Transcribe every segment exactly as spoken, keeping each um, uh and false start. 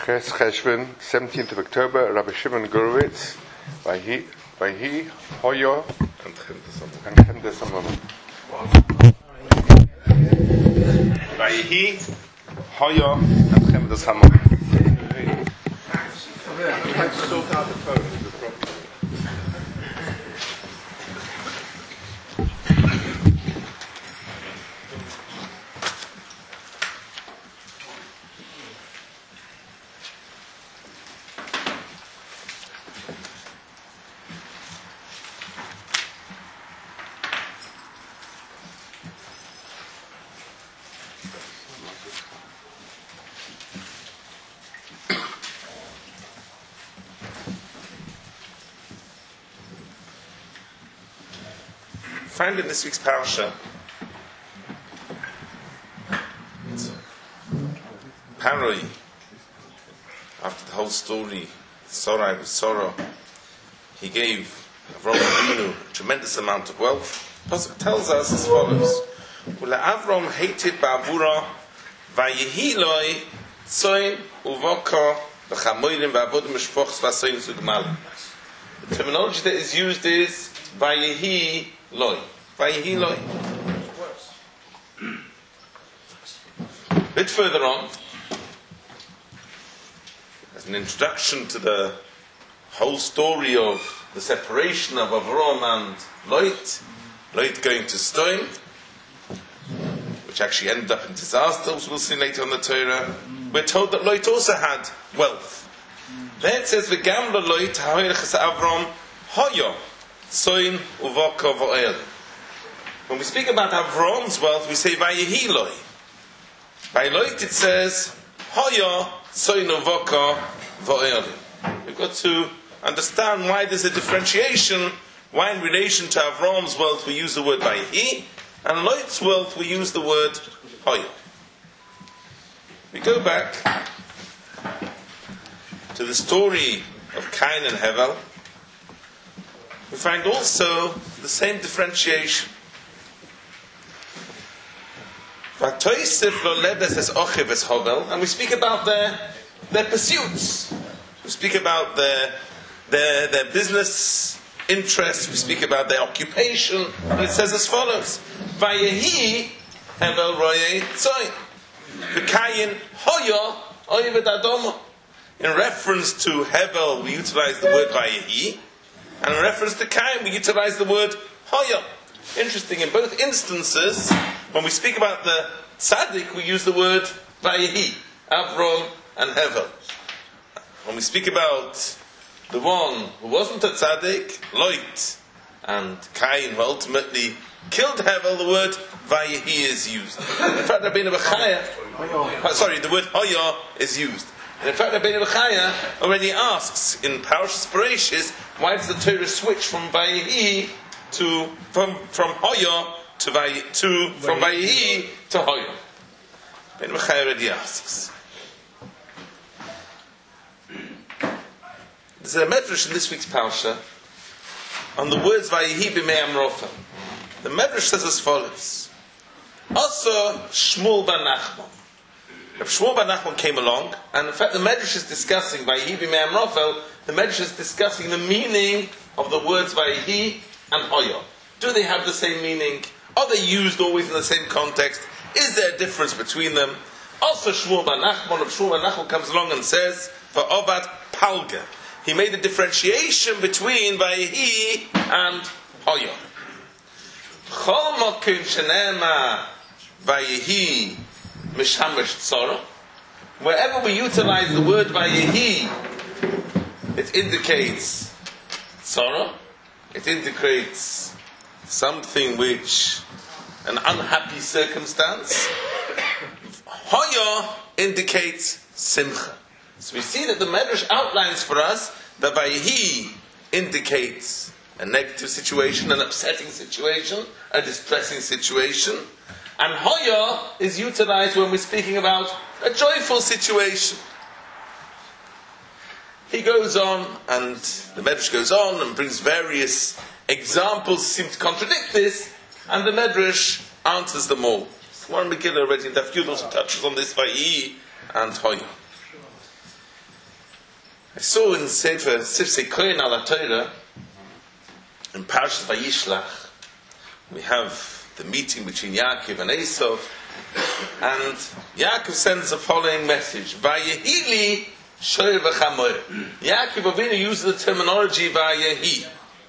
Ches Cheshvan, seventeenth of October, Rabbi Shimon Gurevitz, Vayhi, Vayhi, Hoyo, and Chemdes Samon. Vayhi, Hoyo, and Chemdes Samon. I had to sort out the phone. Find in this week's parasha, Paroi, after the whole story, Sarai with sorrow, he gave Avram Avinu a tremendous amount of wealth. The pasuk tells us as follows: Ula Avram hated ba'avura, vayehi loi tzoin uvoko v'chamoyrim v'avodim mishpochs v'asoyin zugmalim. The terminology that is used is vayehi loi. Vayehi loi. A bit further on, as an introduction to the whole story of the separation of Avram and Lot, Lot going to Stoim, which actually ended up in disaster, as we'll see later on the Torah, we're told that Lot also had wealth. There it says, V'gam lo Lot ha'oilches Avram hoyo tzoin uvoko v'oel. When we speak about Avram's wealth, we say Vayehi loi. By Lot it says hoyo tzoin uvoko v'oel. We've got to understand why there's a differentiation, why in relation to Avram's wealth we use the word Vayehi, and Lot's wealth we use the word hoyo. We go back to the story of Cain and Hevel. We find also the same differentiation. And we speak about their, their pursuits. We speak about their, their, their business interests. We speak about their occupation. And it says as follows: Vayehi Hevel roye tzoin v'Kayin hoyo oyeved adomo. In reference to Hevel, we utilize the word Vayehi. And in reference to Cain, we utilize the word hoyo. Interesting, in both instances, when we speak about the tzaddik, we use the word Vayehi, Avram and Hevel. When we speak about the one who wasn't a tzaddik, Lot, and Cain, who ultimately killed Hevel, the word Vayehi is used. In fact, Rabbeinu Bechaya, sorry, the word hoyo is used. And in fact, Rabbeinu Bechaya already asks in Parashas Bereshis, why does the Torah switch from Vayehi to from from Hoyo to Vayehi to from Vayehi to Hoyo? Rabbeinu Bechaya already asks. There's a medrash in this week's Parasha on the words Vayehi b'mei Amrofel. The medrash says as follows: Also Shmuel bar Nachman. Rabbi Shmuel bar Nachman came along, and in fact the Medrash is discussing Vayehi b'mei Amrofel. The Medrash is discussing the meaning of the words Vayehi and Hoyo. Do they have the same meaning? Are they used always in the same context? Is there a difference between them? Also Shmuel bar Nachman, Rabbi Shmuel bar Nachman comes along and says, for Ovad Palga, he made a differentiation between Vayehi and Hoyo. Chol mokim shenema Vayehi Mishamish Tzara. Wherever we utilize the word Vayehi, it indicates Tzara. It indicates something which, an unhappy circumstance. Hoya indicates Simcha. So we see that the Medrash outlines for us that Vayehi indicates a negative situation, an upsetting situation, a distressing situation. And Hoya is utilized when we're speaking about a joyful situation. He goes on, and the Medrash goes on and brings various examples seem to contradict this, and the Medrash answers them all. One Megillah already in Daf Yud also touches on this, Vayehi and Hoya. I saw in Sefer Sifsei Kohen al Torah, in Parashat Vayishlach, we have the meeting between Yaakov and Esav, and Yaakov sends the following message: Vayehili shoy v'chamoy. Yaakov Avinu uses the terminology Vayehi.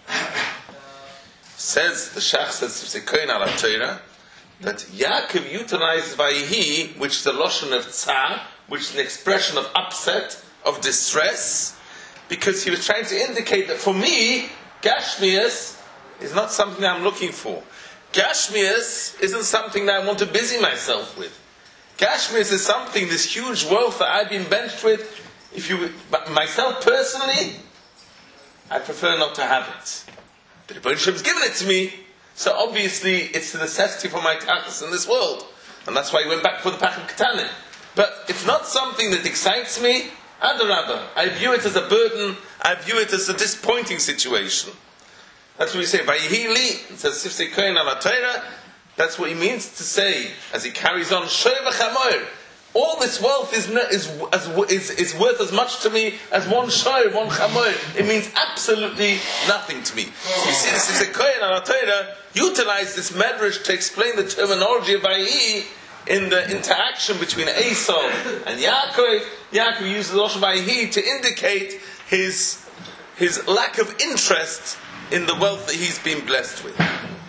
Says the Shach says Sifsei Kohen al Torah that Yaakov utilizes Vayehi, which is the lashon of tzar, which is an expression of upset, of distress, because he was trying to indicate that for me, Gashmias is not something that I'm looking for. Gashmias isn't something that I want to busy myself with. Gashmias is something, this huge wealth that I've been benched with. If you, myself personally, I prefer not to have it. The Rebbeinu Shem has given it to me, so obviously it's the necessity for my tachlis in this world, and that's why he went back for the Pachim Ketanim. But it's not something that excites me. Adarabba, I view it as a burden. I view it as a disappointing situation. That's what we say. Vayehili, it says Sifsei Kohen al Torah. That's what he means to say as he carries on. Shoy v'chamoir. All this wealth is is, is is worth as much to me as one shoy, one chamoir. It means absolutely nothing to me. So you see, the Sifsei Kohen al Torah utilize this medrash to explain the terminology of Vayehi in the interaction between Esav and Yaakov. Yaakov uses the lashon Vayehi to indicate his his lack of interest in the wealth that he's been blessed with.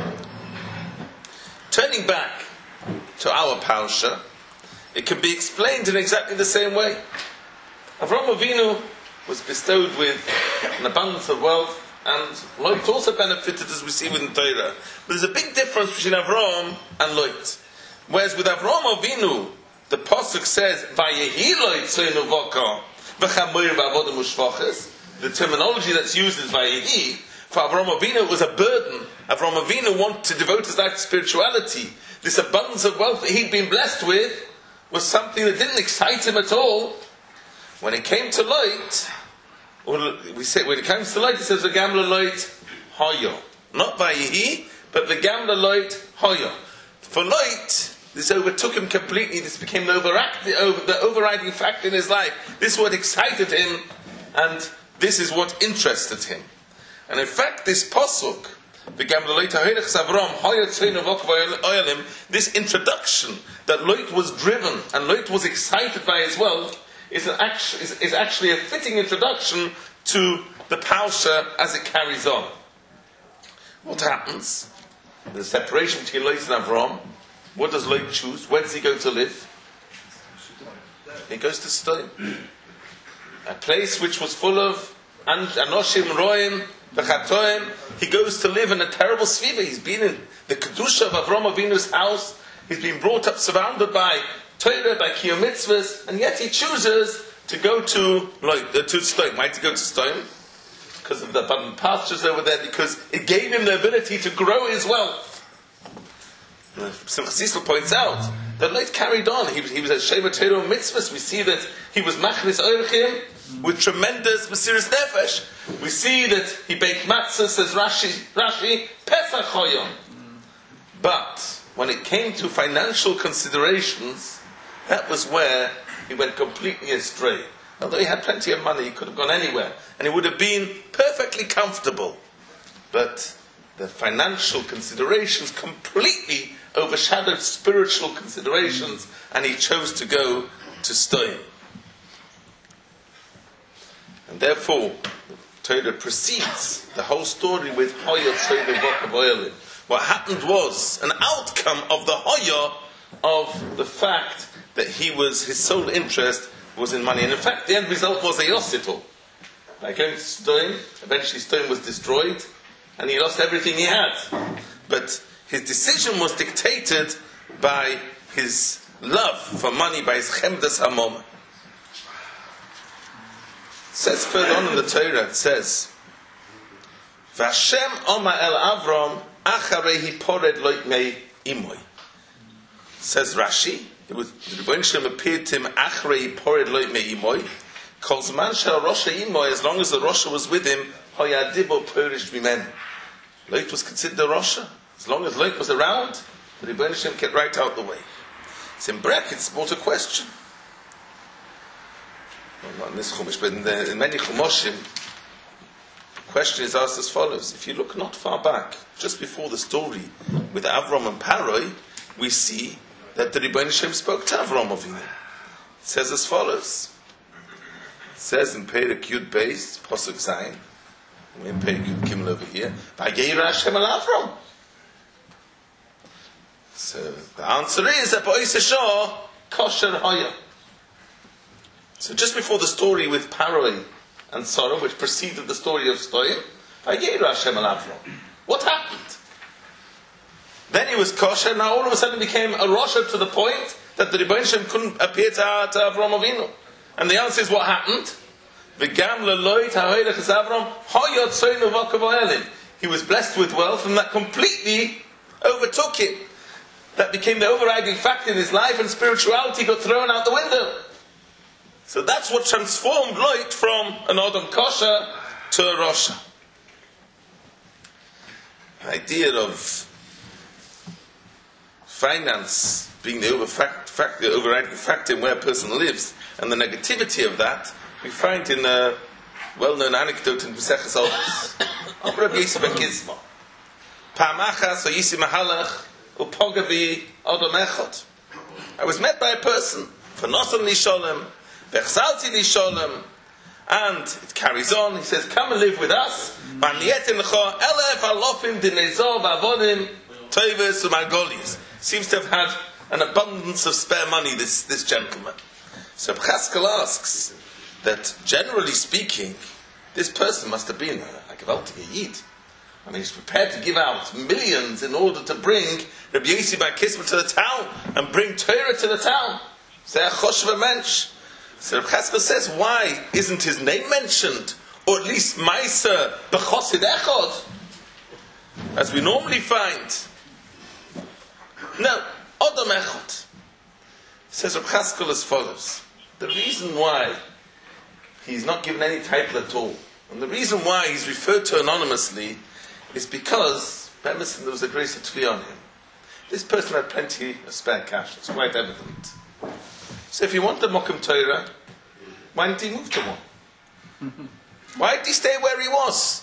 Turning back to our parasha, it can be explained in exactly the same way. Avraham Avinu was bestowed with an abundance of wealth, and Lot also benefited, as we see within Torah. But there's a big difference between Avraham and Lot. Whereas with Avraham Avinu, the pasuk says, "Vayehi Lot tzonu v'aka v'chamoir ba'avodim u'shvachas." The terminology that's used is Vayehi. For Avraham Avinu, it was a burden. Avraham Avinu wanted to devote his life to spirituality. This abundance of wealth that he'd been blessed with was something that didn't excite him at all. When it came to Lot, or we say when it comes to Lot, it says "V'gamla Lot hayo," not Vayehi, but "V'gamla Lot hayo." For Lot, this overtook him completely. This became the, overact, the, over, the overriding factor in his life. This is what excited him, and this is what interested him. And in fact, this pasuk, this introduction that Lot was driven and Lot was excited by his wealth is, an act, is, is actually a fitting introduction to the parasha as it carries on. What happens? There's a separation between Lot and Avram. What does Lot choose? Where does he go to live? He goes to Sodom, a place which was full of Anoshim Roim, V'chatoim. He goes to live in a terrible sviva. He's been in the kedusha of Avraham Avinu's house. He's been brought up, surrounded by Torah, by Kiyum Mitzvahs, and yet he chooses to go to like uh, to Sodom. Why to go to Sodom? Because of the abundant pastures over there. Because it gave him the ability to grow his wealth. Simchas Yisrael points out that Lot carried on. He, he was a Sheva Torah Mitzvahs. We see that he was Machlis Oirchim with tremendous Mesiras Nefesh. We see that he baked matzah, says Rashi, Rashi Pesach Choyom. But when it came to financial considerations, that was where he went completely astray. Although he had plenty of money, he could have gone anywhere, and he would have been perfectly comfortable. But the financial considerations completely overshadowed spiritual considerations, and he chose to go to Sodom. And therefore, Torah precedes the whole story with Hoya Tzedek V'Akav Oyalim. What happened was an outcome of the Hoya of the fact that he was, his sole interest was in money. And in fact, the end result was a Yositl. By going to Sodom, eventually Sodom was destroyed, and he lost everything he had. But his decision was dictated by his love for money, by his Chemdas HaMom. It says further on in the Torah, it says, Vashem Oma El Avram Acharehi Pored Loit Mei Imoy. Says Rashi, it was the Rebbeinu Shem appeared to him Acharehi Pored Loit Mei Imoy. Calls man shel Rosha Imoy, as long as the Rosha was with him, Hoyadibo Perish Mimen. Lot was considered a Rosha. As long as Lot was around, the Rebbeinu Shem kept right out the way. It's in brackets, brought a question. well, not in this Chumash, but in, the, in many Chumoshim, the question is asked as follows. If you look not far back, just before the story with Avram and Paroi, we see that the Rebbeinu Shem spoke to Avram Avinu. It says as follows. It says in Perek Yud Beis, Pasuk Zayin, in Perek Yud Gimel over here, Vayera Hashem al Avram. So the answer is that Ba'is Hashor kosher hoya. So just before the story with Paroi and Sarah, which preceded the story of Stoyim, Vayera Hashem al Avram. What happened? Then he was kosher. Now all of a sudden became a rosher to the point that the Rebbeinu Shem couldn't appear to, to Avram Avinu. And the answer is what happened? V'gam leloit ha'oilech es Avram hoya tzoynu v'akav ha'elim. He was blessed with wealth, and that completely overtook him. That became the overriding factor in his life, and spirituality got thrown out the window. So that's what transformed Lot from an Adam kosher to a rosher. The idea of finance being the, over fact, fact, the overriding factor in where a person lives, and the negativity of that, we find in a well-known anecdote in Maseches Avos. Of Rabbi Yosef ben Gizma. Pa'amachas o yisi mahalach upoga bi adam echad. I was met by a person, v'nosan li sholem, v'echzalti li sholem, and it carries on. He says, "Come and live with us. V'aniyetin lecha elef alofim dinezor v'avonim toivus u'margolius." Seems to have had an abundance of spare money, this, this gentleman. So Chaskel asks that, generally speaking, this person must have been a gewaltige Yid. I mean, he's prepared to give out millions in order to bring Rabbi Yossi bar Kisma to the town and bring Torah to the town. Say a choshva mensch. So Rabbi Chaskel says, why isn't his name mentioned? Or at least Meiser b'chosid echad, as we normally find. No, Adam echad. Says Rabbi Chaskel as follows. The reason why he's not given any title at all, and the reason why he's referred to anonymously, is because there was a grace of Tvi on him. This person had plenty of spare cash. It's quite evident. So if he wanted a Mokum Torah, why didn't he move to one? Why did he stay where he was?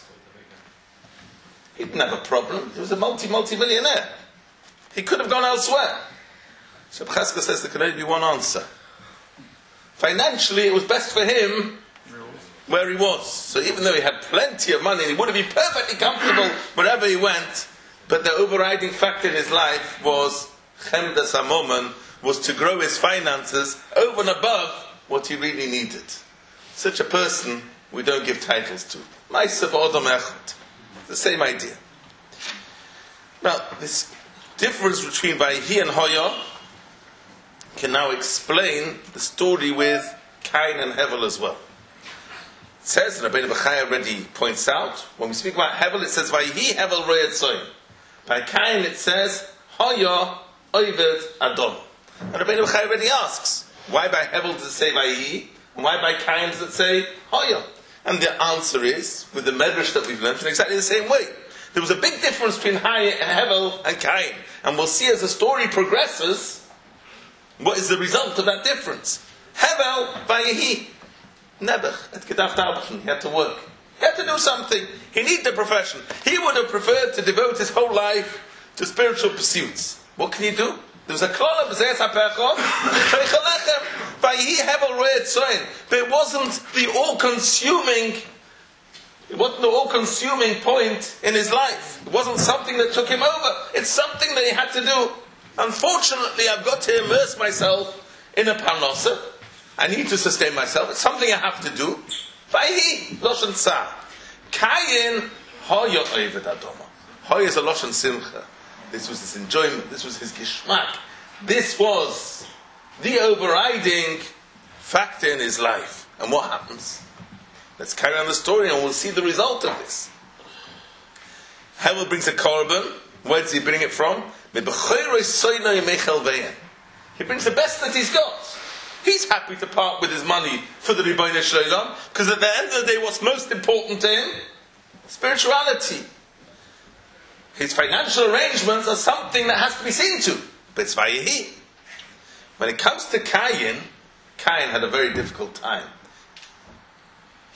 He didn't have a problem. He was a multi, multi-millionaire. He could have gone elsewhere. So Chaskel says there can only be one answer. Financially, it was best for him where he was. So even though he had plenty of money, he would have been perfectly comfortable wherever he went, but the overriding factor in his life was Chemdas HaMomen, was to grow his finances over and above what he really needed. Such a person we don't give titles to. Ma'aseh b'Adam Echad. The same idea. Now, this difference between Vayihi and Hoya can now explain the story with Cain and Hevel as well. It says, and Rabbeinu Bechai already points out, when we speak about Hevel, it says, Vayihi Hevel ro'eh tzoyin. By Cain it says, Hoya oived Adom. And Rabbeinu Bechai already asks, why by Hevel does it say Vayihi, and why by Cain does it say Hoya? And the answer is, with the medrash that we've learned, in exactly the same way. There was a big difference between Hevel and Cain. And we'll see as the story progresses, what is the result of that difference. Hevel, Vayihi, Nebuch, at Gedaf Ta'abachin, he had to work. He had to do something. He needed a profession. He would have preferred to devote his whole life to spiritual pursuits. What can he do? There was a klal of B'zeh HaPechot, Vayihi Hevel ro'eh tzoyin. But it wasn't the all-consuming, it wasn't the all-consuming point in his life. It wasn't something that took him over. It's something that he had to do. Unfortunately, I've got to immerse myself in a parnasa. I need to sustain myself. It's something I have to do. Vayihi, Loshen Tzar. Kayin, Hoya Oived Adoma. Hoya is a Loshen Simcha. This was his enjoyment. This was his gishmak. This was the overriding factor in his life. And what happens? Let's carry on the story and we'll see the result of this. Hevel brings a korban. Where does he bring it from? He brings the best that he's got. He's happy to part with his money for the Ribono Shel Olam, because at the end of the day, what's most important to him? Spirituality. His financial arrangements are something that has to be seen to. But it's Vayihi. When it comes to Cain, Cain had a very difficult time.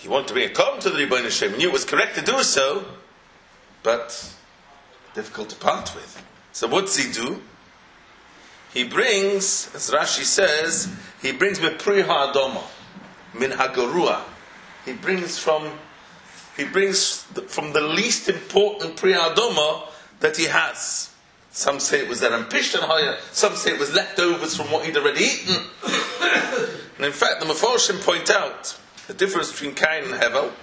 He wanted to bring a korban to the Rebbeinu Shem. He knew it was correct to do so, but difficult to part with. So what does he do? He brings, as Rashi says, he brings Mepri Ha'adoma, Min Hagorua. He brings from, he brings the, from the least important Pri Ha'adoma that he has. Some say it was Eram Pishtan Haya, some say it was leftovers from what he'd already eaten. And in fact, the Mefarshim point out the difference between Cain and Hevel,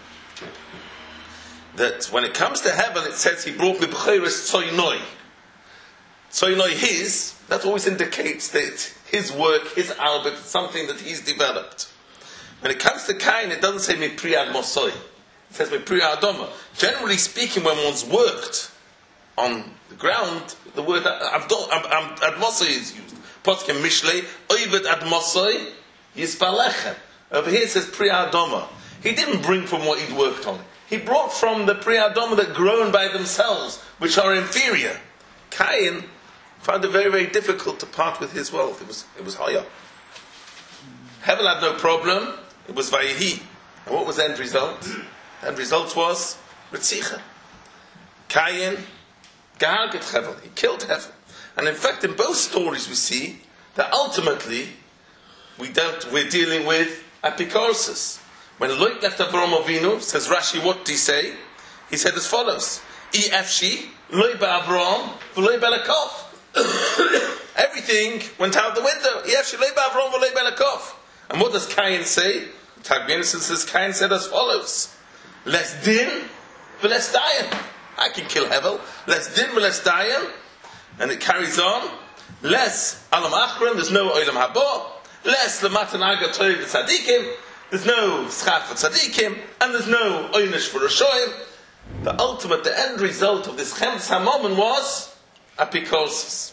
that when it comes to Hevel, it says he brought Mibcheres Tzoynoi. Tzoynoi his, that always indicates that his work, his albert, something that he's developed. When it comes to Cain, it doesn't say Mipri Ad Mosoi. It says Mipri Adoma. Generally speaking, when one's worked on the ground, the word Ad Mosoi is used. Potkem Mishlei, Oived Ad Mosoi, Yispalechem. Over here it says Pri Adoma. He didn't bring from what he'd worked on. He brought from the Pri Adoma that grown by themselves, which are inferior. Cain found it very, very difficult to part with his wealth. It was, it was higher. Hevel had no problem. It was Vayehi. And what was the end result? The end result was Ritzicha. Cain, Geharget Hevel. He killed Hevel. And in fact, in both stories we see that ultimately we dealt, we're dealing with Apikorsis. When Lot left Avraham Avinu, says Rashi, what did he say? He said as follows: E F Shi, Loi Ba'Avraham, V'loi Belakov. Everything went out the window. E F Shi, Loi Ba'Avraham, V'loi Belakov. And what does Cain say? Tagbienison says Cain said as follows: Less din, v'less dayan. I can kill Hevel. Less din, v'less dayan. And it carries on. Less alam achron, there's no olam haba. Less lematan aga toiv tzadikim. There's no schach for tzadikim, and there's no oynish for Rishoyim. The ultimate, the end result of this Chemes HaMamon was apikosis.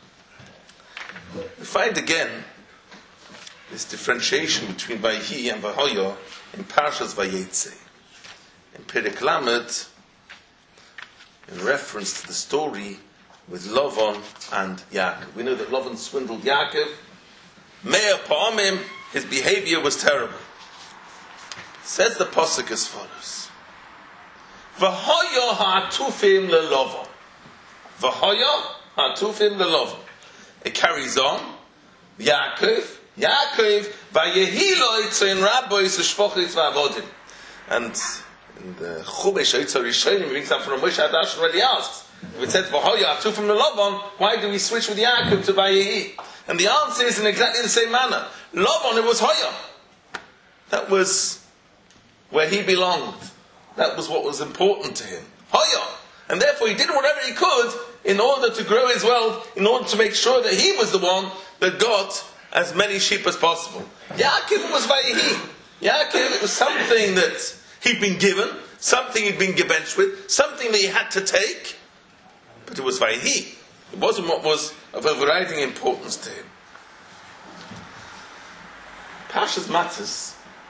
We find again this differentiation between Vayehi and Vahoyo in Parshas Vayetze. In Perek Lamed, in reference to the story with Lavan and Yaakov. We know that Lavan swindled Yaakov. Me'er Pa'amim, his behavior was terrible. Says the Pasuk as follows: V'hoyo ha'atufim le'Lavan. V'hoyo ha'atufim le'Lavan. It carries on. Yaakov, Yaakov, Vayehi lo itzayin rabbois u'shpochis v'avodim. And in the Chumash Otzar Rishonim, brings up from Moshe Hadash already asks, if it says V'hoyo ha'atufim le'Lavan, why do we switch with Yaakov to Vayehi? And the answer is in exactly the same manner. Lavan, it was Hoya. That was where he belonged. That was what was important to him. Hoya. And therefore he did whatever he could in order to grow his wealth, in order to make sure that he was the one that got as many sheep as possible. Yaakov was Vayehi. Yaakov, it was something that he'd been given, something he'd been gebenched with, something that he had to take, but it was Vayehi. It wasn't what was of overriding importance to him. Parshas Matzos,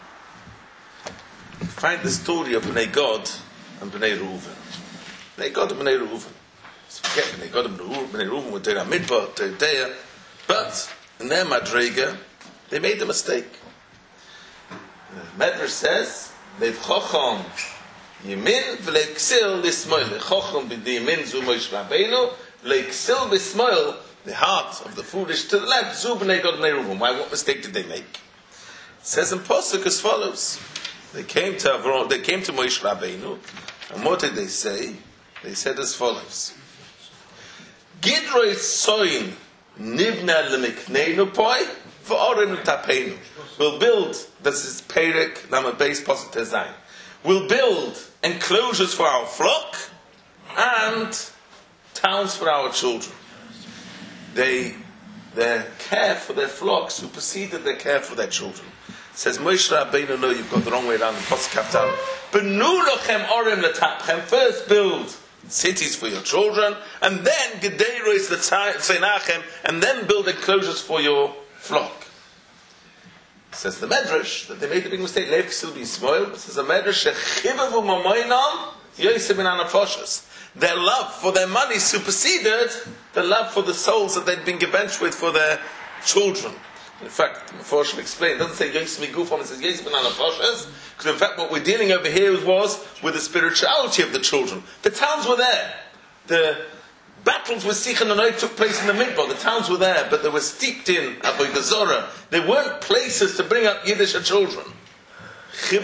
we find the story of Bnei Gad and Bnei Reuven. Bnei Gad and Bnei Reuven. So forget Bnei Gad and Bnei Reuven were Deir HaMidbar, Deir Deir, but in their Madrega, they made a mistake. The Medrash says, Leiv Chocham Yemin v'leiv Ksil Lismoil. Chocham b'di Yemin zu Moshe Rabbeinu, Leiv Ksil Lismoil, the heart of the foolish to the left, zu Bnei Gad and Bnei Reuven. Why? What mistake did they make? It says in Pasuk as follows: They came to Avram, they came to Moshe Rabbeinu, and what did they say? They said as follows: Gidroi soin nivna lemikneinu poi v'orim tapeinu. We'll build. This is Perek Lamed Beis Pasuk Tezayin. We'll build enclosures for our flock and towns for our children. They, their care for their flock superseded their care for their children. Says Moshe Rabbeinu, no, you've got the wrong way around. Pasuk Kaftan. Benu lochem orim letapchem. First build cities for your children, and then gedeiros letzeinachem, and then build enclosures for your flock. Says the Medrash that they made a big mistake. Leiv Ksil B'Yismoil. Says the Medrash shechivavu mamoinam yosem min hanafoshes. Their love for their money superseded the love for the souls that they'd been gebenched with for their children. In fact, the Meforshim explained, it doesn't say Yosef Migufam, it says Yosef Ben Anafoshes, because in fact what we're dealing over here was with the spirituality of the children. The towns were there. The battles with Sichon and Og took place in the Midbar. The towns were there, but they were steeped in Avodah Zorah. They weren't places to bring up Yiddish children. They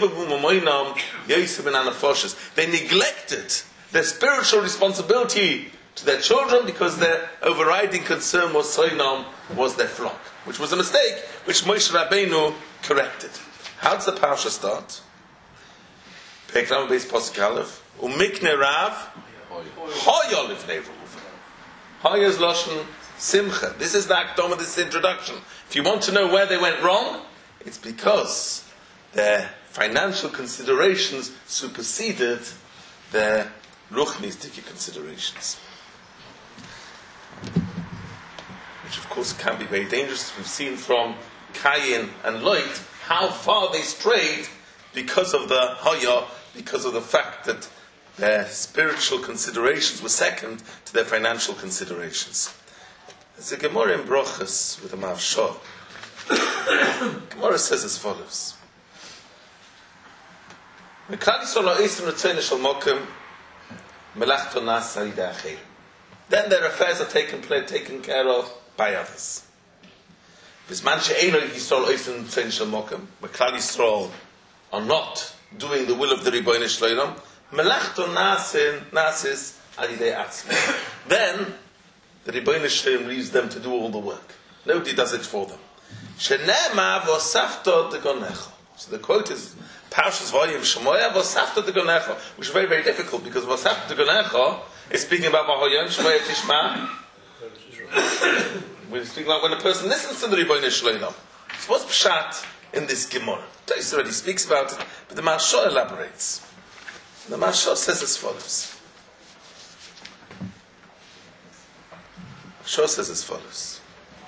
neglected their spiritual responsibility to their children because their overriding concern was Soinam, was their flock, which was a mistake which Moshe Rabbeinu corrected. How does the parasha start? Pekram Beis Pasuk Aleph Umikne Rav Hoya Livnei Reuven. Hoya is Lashon Simcha. This is the Akdom of this introduction. If you want to know where they went wrong, it's because their financial considerations superseded their ruchnistic considerations, which of course can be very dangerous. We've seen from Cain and Lot how far they strayed because of the Hoya, because of the fact that their spiritual considerations were second to their financial considerations. There's a Gemara in Brochus with a Maharsha. Gemara says as follows: then their affairs are taken, taken care of by others. Where Klal Yisrael are not doing the will of the Ribono Shel Olam, then the Ribono Shel Olam leaves them to do all the work. Nobody does it for them. So the quote is Parshas Vayim Shemoya V'Safta Degonecha, which is very, very difficult because V'Safta Degonecha is speaking about Vahoyan Shemoya Tishma. We're speaking about when a person listens to the Ribono Shel Olam. So what's Pshat in this Gemara? Tais already speaks about it, but the Maharsha elaborates. The Maharsha says as follows. Maharsha says as follows.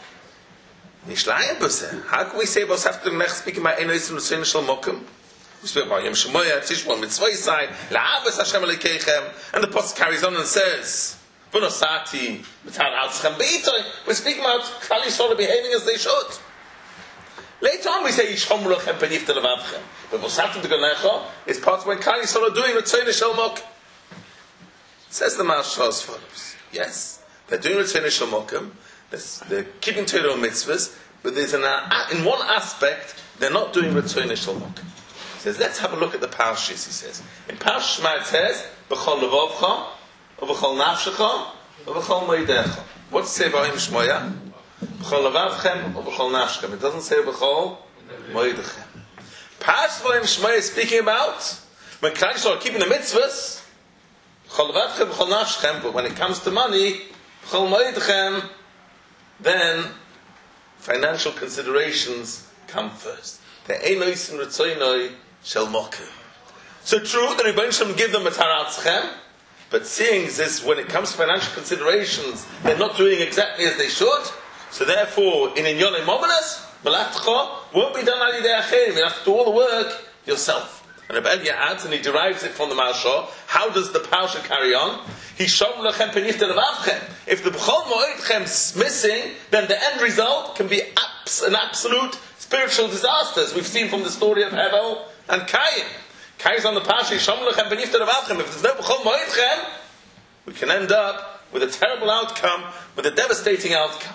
How can we say V'Safta Degonecha speaking about Eino Yisrael L'Seinu Shel Mokum? We speak about Yom Shemoya, Tishma, Mitzvah side, La'avas Hashem Elokeichem, and the Pasuk carries on and says, V'nosati, B'tar Altzchem Be'itoy. We're speaking about Klal Yisrael behaving as they should. Later on we say, Yishom Lochem Penifta Levavchem. But V'Safta Degonecha is part of when Klal Yisrael are doing Ritzono Shel Mokum. Says the Maharsha as follows: yes, they're doing Ritzono Shel Mokum, they're keeping Torah mitzvahs, but there's an, in one aspect, they're not doing Ritzono Shel Mokum. He says, let's have a look at the parashas. He says, in Parashas Shema it says, B'chol levavcha, or B'chol nafshecha, or B'chol moedecha. What's it say about Vayim Shemoya? B'chol levavchem, or B'chol nafshecha. It doesn't say B'chol moedechem. Parashas Vayim Shemoya is speaking about when Klal Yisrael are keeping the mitzvahs, B'chol levavchem, B'chol nafshecha, but when it comes to money, B'chol moedechem, then financial considerations come first. The Eino Yisrael Ritzono Shel Mokum. So true, the Ribono Shel Olam give them a Taratzchem, but seeing this, when it comes to financial considerations, they're not doing exactly as they should. So therefore, in Inyonim Momenas, Melatcha won't be done al Yidei Acherim. You have to do all the work yourself. And Reb Elia adds, and he derives it from the Maharsha. How does the parasha carry on? Hishom Lochem Penifta Levavchem. If the B'chol Moedchem is missing, then the end result can be abs- an absolute spiritual disasters. We've seen from the story of Hevel and Cain. Cain's on the parasha, Hishom Lochem Penifta Levavchem. If there's no B'chol Moedchem, we can end up with a terrible outcome, with a devastating outcome.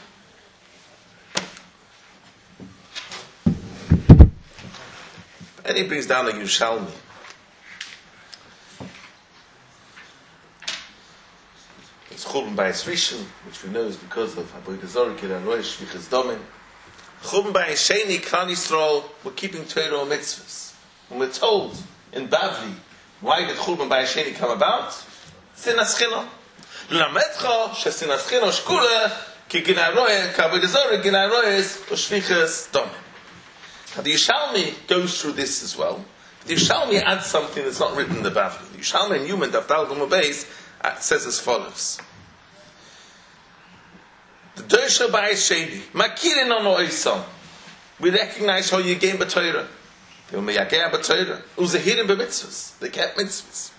And he brings down the Yerushalmi. It's Churban Bayis Rishon, which we know is because of Avodah Zorah, Gilui Rosh, Shvichas Domim. Churban Bayis Sheni, Klal Yisrael were keeping Torah and mitzvahs. When we're told in Bavli, why did Churban Bayis Sheni come about? Sinas Chino. L'lametcha shesinas Chino shkula ki Gilui Rosh, ki Avodah Zorah, Gilui Rosh, Shvichas Domim. Now the Yerushalmi goes through this as well. The Yerushalmi adds something that's not written in the Bavli. The Yerushalmi in Yuman Dafdal Gimel Beis says as follows: the Dorsha Bayis Sheni, Makirin on Oisam. We recognize how you gain b'Torah. They were meyageh b'Torah. Uzehirim b'mitzvahs. They kept mitzvahs.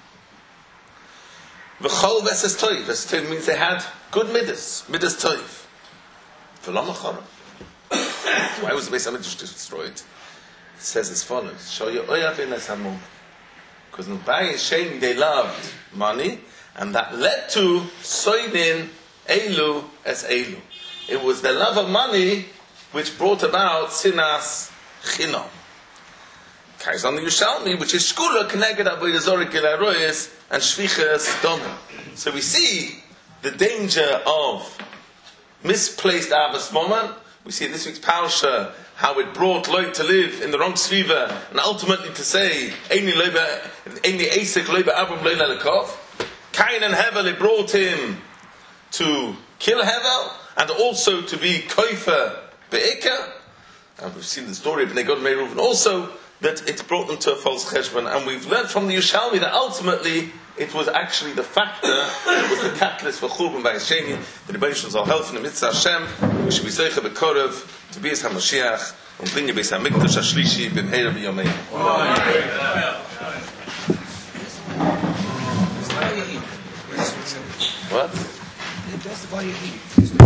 V'chol v'ses toiv. V'ses toiv means they had good midas, midas toiv. V'lo macharav. Why was the Beis HaMikdash destroyed? It says as follows: Show your oyav in Esamum. Because in Bai and Shem they loved money, and that led to Soidin Elu as Elu. It was the love of money which brought about Sinas Chinom. Kais on the Yerushalmi, which is Shkula Keneged Avodah Zorah Gilaroyes and Shviches Doma. So we see the danger of misplaced Avos Mammon. We see in this week's Parsha how it brought Lot to live in the wrong Sviva, and ultimately to say, Eini Leiba, Eini Esek Leiba Avram Leila Lekov. Cain and Hevel, it brought him to kill Hevel, and also to be Koifer Be'ikah. And we've seen the story of Bnei Gad and Reuven also, that it brought them to a false cheshbon. And we've learned from the Yerushalmi that ultimately it was actually the factor that was the catalyst for Churban Bayis Sheni, that the Rebbeinu Shalom help in the Mitzvah Hashem, we should be Zeicha B'Korev, to be as HaMashiach, and bring the Beis HaMikdash HaShlishi, B'mheira B'Yomei. What?